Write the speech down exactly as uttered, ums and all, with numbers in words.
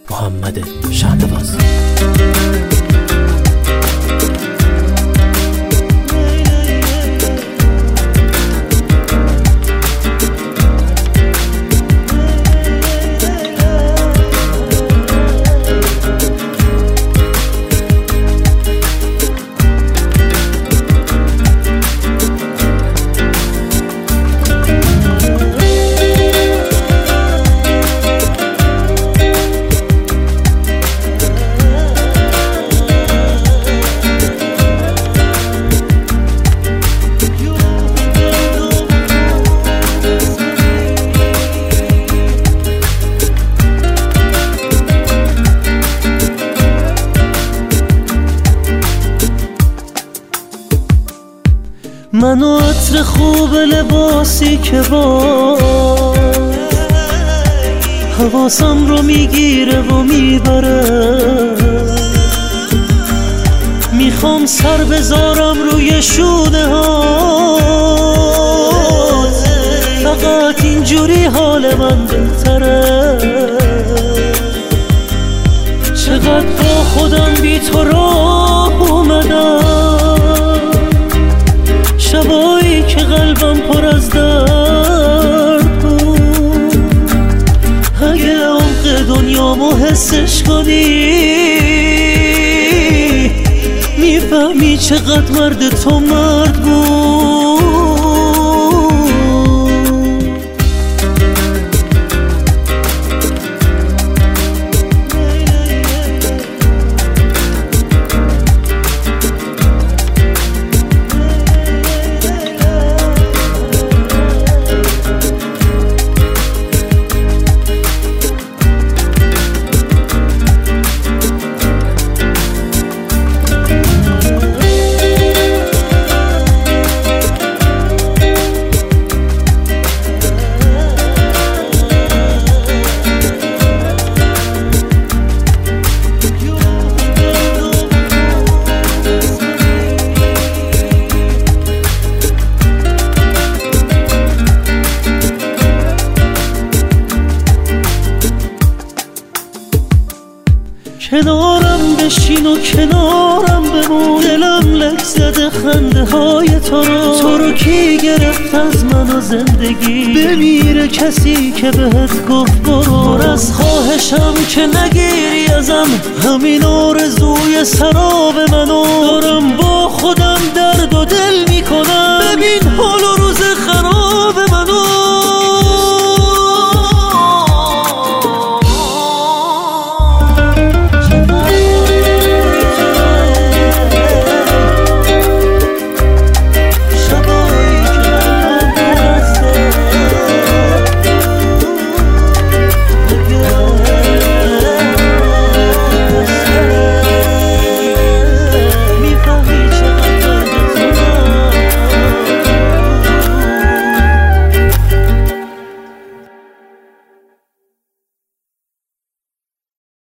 محمد شهنواز. منو عطر خوب لباسی که با حواسم رو میگیره و میبره، میخوام سر بذارم روی شونه هات، فقط اینجوری حال من بهتره. چقدر با خودم بی تو راه اومدم، شبایی که قلبم پر از درد بود. اگه عمق دنیامو حسش کنی میفهمی چقدر مرد تو مرد بود. کنارم بشین و کنارم بمون، دلم لک زده خنده های تو رو. تو رو کی گرفت از من و زندگی؟ بمیره کسی که بهت گفت برو. پر از خواهشم که نگیری ازم، همین آرزوی سراب منو دارم با خودم درد و